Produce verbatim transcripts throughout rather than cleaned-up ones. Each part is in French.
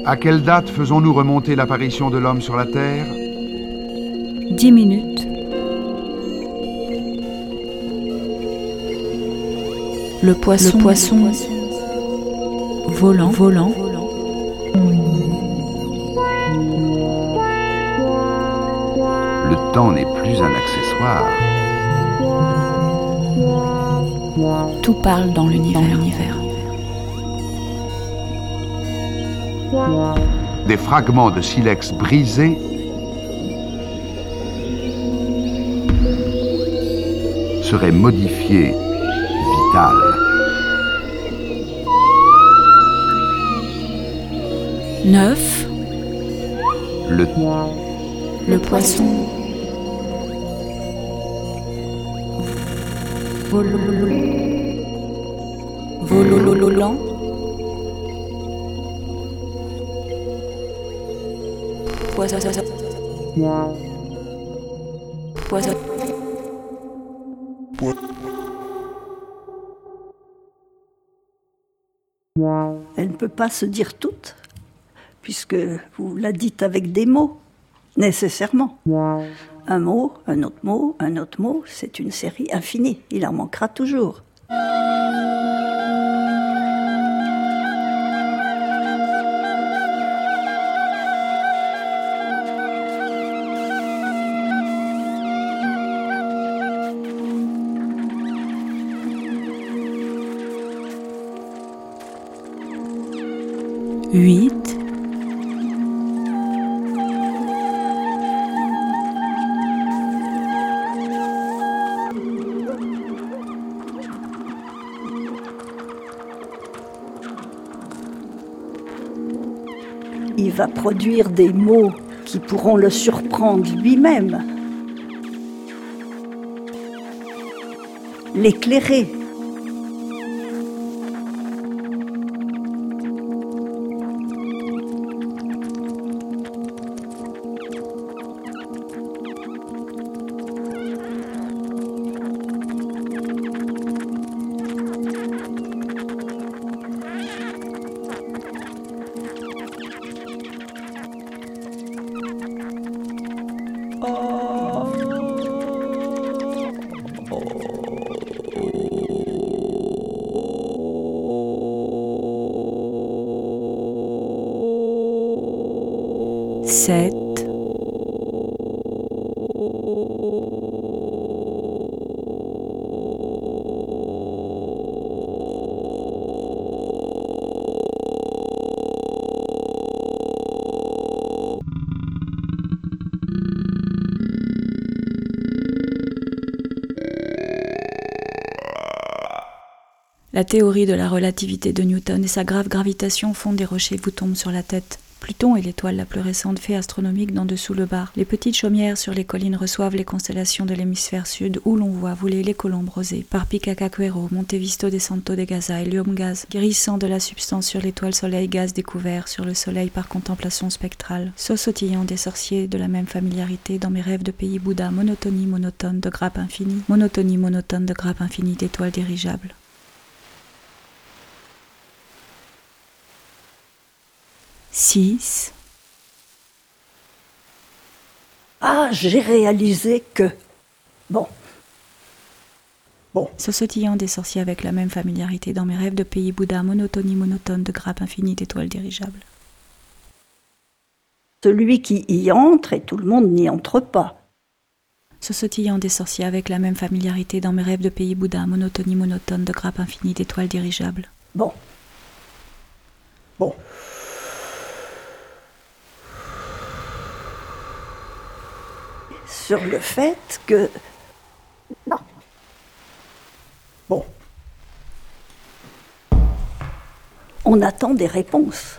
À quelle date faisons-nous remonter l'apparition de l'homme sur la Terre? Dix minutes. Le poisson, le poisson, volant, volant. Le temps n'est plus un accessoire. Tout parle dans l'univers. Des fragments de silex brisés seraient modifiés vital. Neuf. Le, le poisson volant. Poisson. Poisson. Elle ne peut pas se dire toute, puisque vous la dites avec des mots, nécessairement. Un mot, un autre mot, un autre mot, c'est une série infinie. Il en manquera toujours. Huit. Il va produire des mots qui pourront le surprendre lui-même, l'éclairer. Sept. La théorie de la relativité de Newton et sa grave gravitation font des rochers vous tombent sur la tête. Pluton est l'étoile la plus récente fait astronomique d'en dessous le bar. Les petites chaumières sur les collines reçoivent les constellations de l'hémisphère sud où l'on voit voler les colombes rosées. Par Picacaquero, Montevisto de Santo de Gaza et Lium Gaz, guérissant de la substance sur l'étoile soleil gaz découvert sur le soleil par contemplation spectrale. Sautillant des sorciers de la même familiarité dans mes rêves de pays Bouddha, monotonie monotone de grappe infinie, monotonie monotone de grappe infinie d'étoiles dirigeables. Six. Ah, j'ai réalisé que... Bon. Bon. Sautillant des sorciers avec la même familiarité dans mes rêves de pays Bouddha, monotonie monotone de grappe infinie d'étoiles dirigeables. Celui qui y entre et tout le monde n'y entre pas. Sautillant des sorciers avec la même familiarité dans mes rêves de pays Bouddha, monotonie monotone de grappe infinie d'étoiles dirigeables. Bon. Bon. Sur le fait que... Non. Bon. On attend des réponses.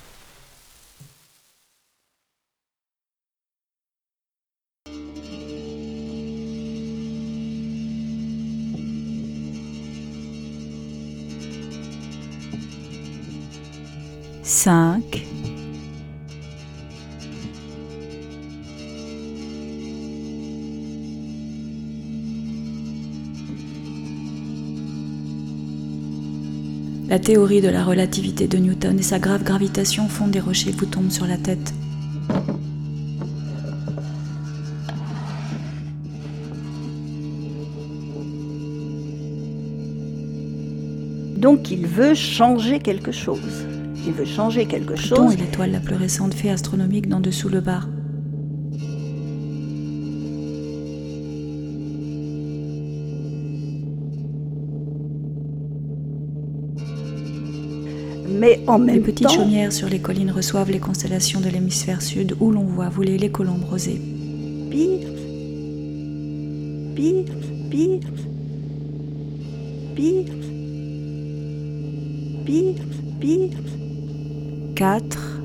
Cinq. La théorie de la relativité de Newton et sa grave gravitation font des rochers vous tombent sur la tête. Donc il veut changer quelque chose. Il veut changer quelque Pluton chose. est l'étoile la plus récente fait astronomique d'en dessous le bar. Mais en même Les petites temps, chaumières sur les collines reçoivent les constellations de l'hémisphère sud où l'on voit voler les colombes rosées. pire, pire, pire, pire, pire, pire. quatre.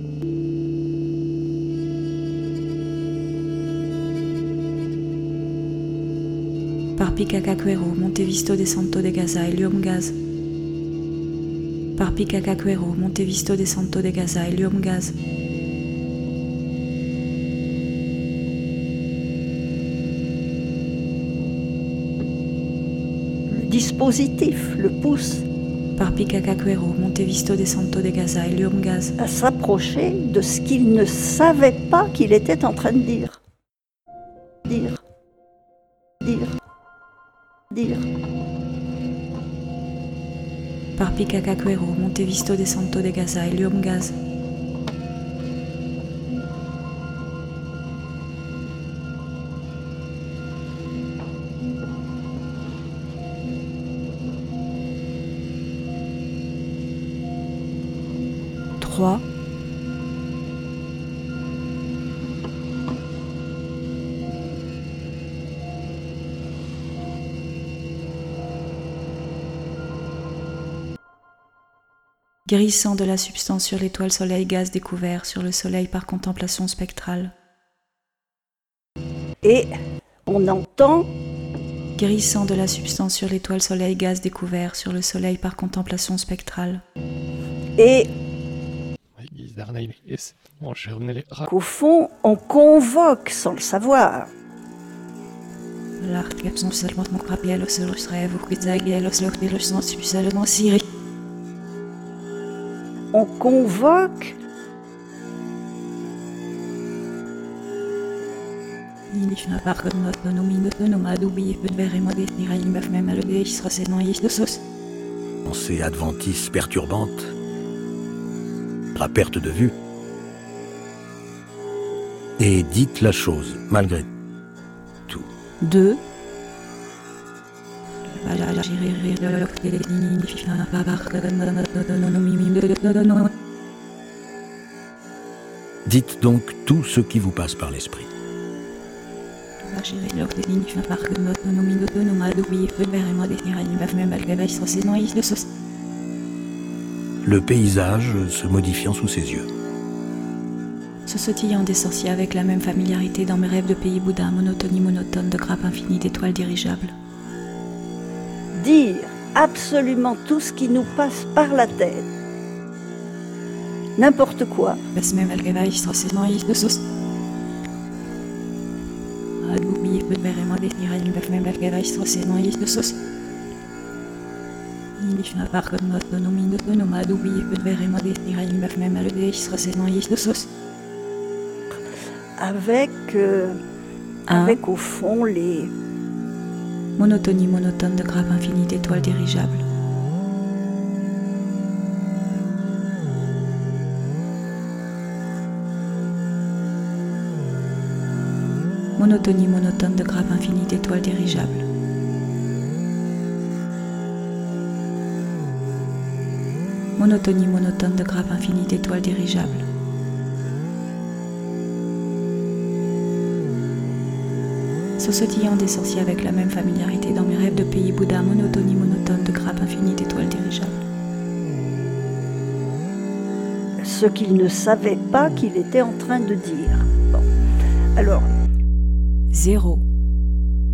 Par Picacaquero, Montevisto de Santo de Gaza, Helium Gaz. Par Picacaquero, Montevisto de Santo de Gaza, Helium Gaz. Le dispositif le pousse Par Picacaquero, Montevisto de Santo de Gaza, Helium Gaz. à s'approcher de ce qu'il ne savait pas qu'il était en train de dire. Dire, dire, dire. Par Picacaquero, Montevisto de Santo de Gaza, Helium Gaz. trois. Guérissant de la substance sur l'étoile soleil gaz découvert sur le soleil par contemplation spectrale. Et on entend Guérissant de la substance sur l'étoile soleil gaz découvert sur le soleil par contemplation spectrale. et qu'au fond, on convoque sans le savoir. On convoque Pensée adventice perturbante, à perte de vue. Et dites la chose, malgré tout. deux. Dites donc tout ce qui vous passe par l'esprit. Le paysage se modifiant sous ses yeux. Se sautillant des sorciers avec la même familiarité dans mes rêves de pays boudin, monotonie monotone de grappes infinies d'étoiles dirigeables. dire absolument tout ce qui nous passe par la tête. N'importe quoi. Avec, euh, Un. avec au fond les, Monotonie monotone de grappes infinies d'étoiles dirigeables. Monotonie monotone de grappes infinies d'étoiles dirigeables. Monotonie monotone de grappes infinies d'étoiles dirigeables. Se sautillant des sorciers avec la même familiarité dans mes rêves de pays boudin, monotonie monotone de grappes infinies d'étoiles dirigeables. ce qu'il ne savait pas qu'il était en train de dire. Bon. Alors, Zéro.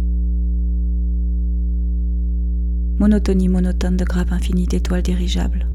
Monotonie monotone de grappes infinies d'étoiles dirigeables.